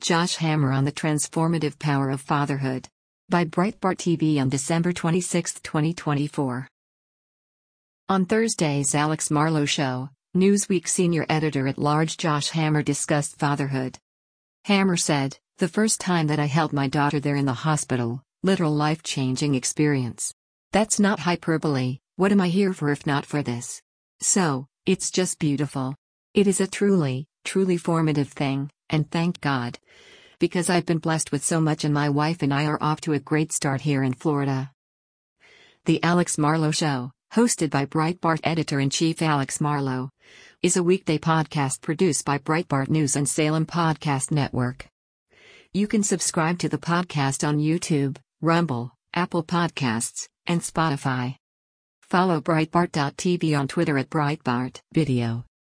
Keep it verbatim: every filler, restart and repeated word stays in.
Josh Hammer on the Transformative Power of Fatherhood. By Breitbart T V on December twenty-sixth, twenty twenty-four. On Thursday's Alex Marlow Show, Newsweek senior editor-at-large Josh Hammer discussed fatherhood. Hammer said, "The first time that I held my daughter there in the hospital, literal life-changing experience. That's not hyperbole. What am I here for if not for this? So, it's just beautiful. It is a truly, truly formative thing, and thank God. Because I've been blessed with so much and my wife and I are off to a great start here in Florida." The Alex Marlow Show, hosted by Breitbart editor-in-chief Alex Marlow, is a weekday podcast produced by Breitbart News and Salem Podcast Network. You can subscribe to the podcast on YouTube, Rumble, Apple Podcasts, and Spotify. Follow Breitbart dot T V on Twitter at Breitbart Video.